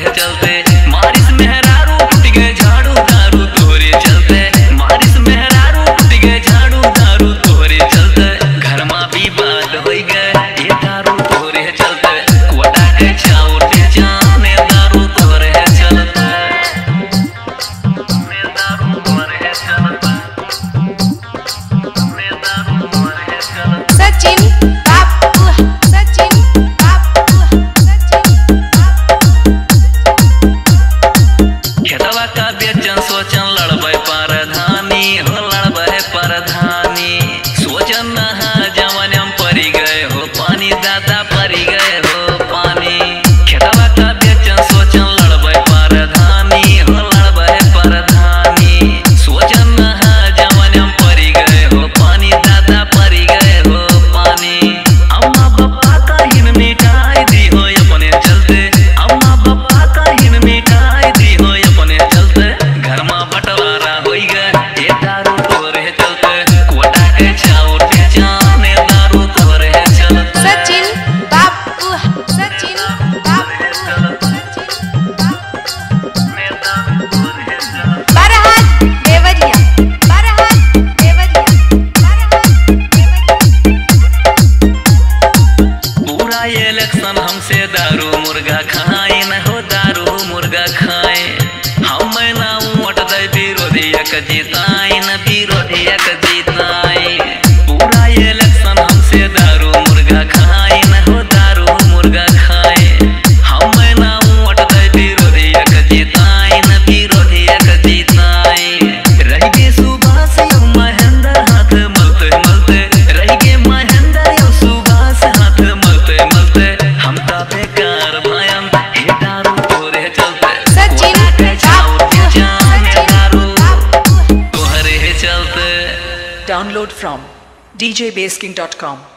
चलते मारिस मेहरारू टूट गए झाड़ू दारू तोरे चलते मारिस मेहरारू टूट गए झाड़ू दारू तोरे चलते घर में भी बात हो गए ये दारू तोरे चलते कोटा के चाउटे जाने दारू तोरे चलते मैं दारू तोरे चलते मैं दारू तोरे चलते सचिन खेतवा का बेचन सोचन लड़बे परधानी हो लड़बे परधानी सोचन नहा जवनम परी गए हो पानी दादा परी गए हो पानी खेतवा का बेचन सोचन लड़बे परधानी हो लड़बे परधानी सोचन नहा जवनम परी गए हो पानी दादा परी गए हो पानी अम्मा बाबा का हिन मिटाई दी हो अपने चलते अम्मा बाबा का हिन मिटाई दी हो अपने चलते घर में बंटवारा हो गए ये दारू तोरे चलते कोटा के चाउटे जाने दारू तोरे चलते सचिन बापू सचिन बापू मैं दारू तोरे चलते बरहात देवरिया बरहात देवरिया बरहात देवरिया पूरा ये इलेक्शन हमसे दारू मुर्गा खाए न हो दारू मुर्गा खाए हम ना वोट दे विरोधिया का जीताए न विरोधिया का जीताए पूरा ये इलेक्शन हमसे दारू मुर्गा खाए न हो दारू मुर्गा खाए हम ना वोट दे विरोधिया का जीताए न विरोधिया का जीताए रह गए सुभाष यो महेंद्र हाथ मलते मलते रह गए महेंद्र यो सुभाष हाथ मलते मलते हम ता बेकार भयन हे दारू तोरे चलते सचिन चाउटे जाने दारू तोहरे चलते Download from djbasking.com.